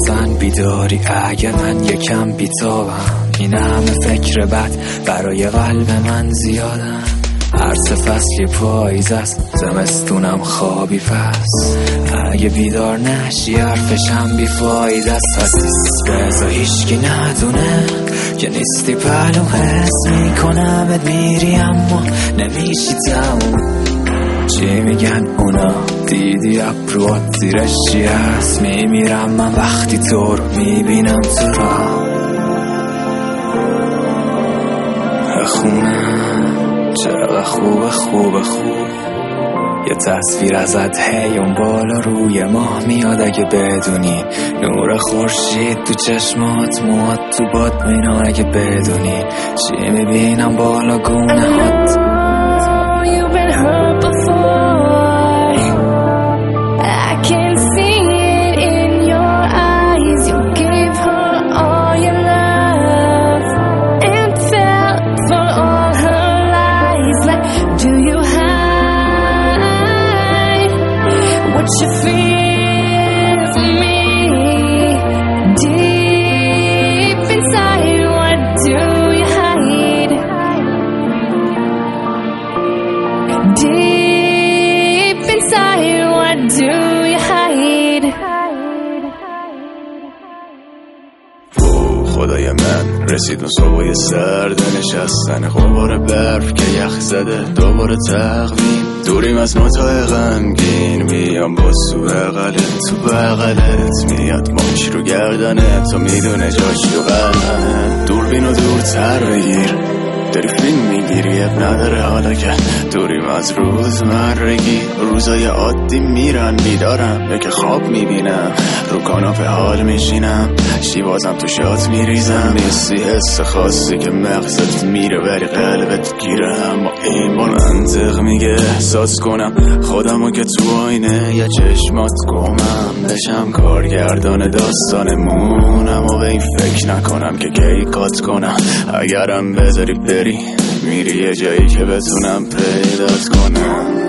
بزن بیداری اگه من یکم بیتابم. این همه فکر بد برای قلب من زیادن. هر سه فصل پاییز است، زمستونم خوابی پس. اگه بیدار نشی حرفشم بیفاید است. پس بذار هیچکی ندونه که نیستی پلوم. حس میکنم میری اما نمیشی تموم. چی میگن اونا دیدی ابروات زیرش چی هست؟ میمیرم من وقتی تو رو میبینم تو را. خونم چقدر خوب یه تصویر ازت هی اون بالا روی ماه میاد. اگه بدونی نور خورشید تو چشمات، موهات تو باد مینا. اگه بدونی چی میبینم بالا گونه هات. You feel for me deep inside. What do you hide? Deep inside. What do you hide? خدای من رسید اون صبح سرد نشستن. غبار برف که یخ زده دوباره تقویم. دوریم از نوتای غمگین میام با سو بغلت. تو بغلت میاد ماش رو گردنه. تو میدونه جاش تو قلبه. دوربینو دورتر بگیر، داری فیلم میگیری اب نداره. حالا که دوریم از روزمرگی، روزای عادی میرن بیدارم یا که خواب میبینم. رو کاناپه حال میشینم، شیوازم تو شات میریزم. نیستی حس خاصی که مغزت میره ولی قلبت گیره. اما این با منطق میگه احساس کنم خودمو که تو آینه یا چشمات گمم بشم. کارگردان داستانمونم و به این فکر نکنم که کی کات کنم. اگرم بذاری بری میری یه جایی که بتونم پیدات کنم.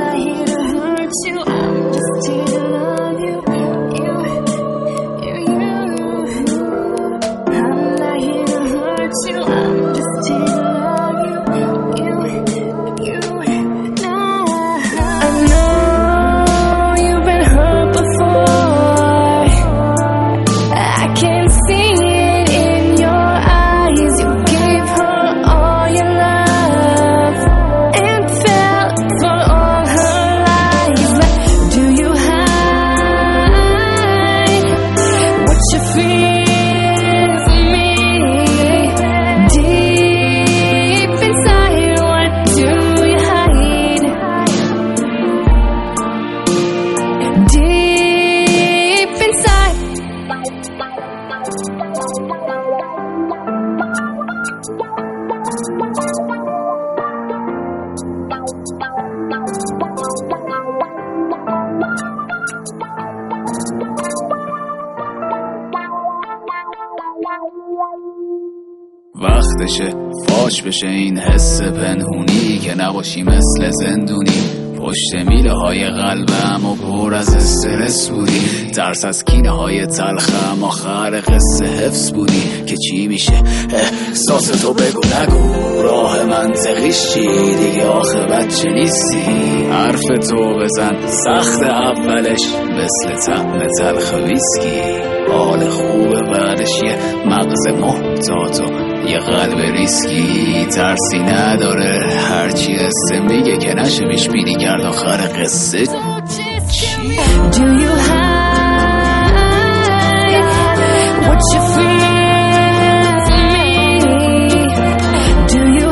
وقتشه فاش بشه این حس پنهونی که نباشی مثل زندونی. پشت میله های قلبم و پر از استرس بودی. ترس از کینه های تلخم آخر قصه حفظ بودی. که چی میشه احساس تو بگو نگو. راه منطقیش چی دیگه آخه بچه نیستی. حرف تو بزن سخت اولش مثل طعم تلخ ویسکی. حال خوبه بعدش یه مغز محتاط و یه قلب ریسکی. ترسی نداره هرچی قصه میگه که نشه بیش بیدی کرد آخر قصه چی؟ Do you hide what you feel for me? Do you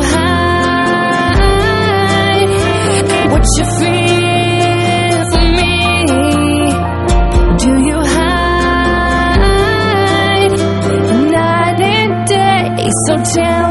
hide what you feel for me? Do you hide night and day? So tell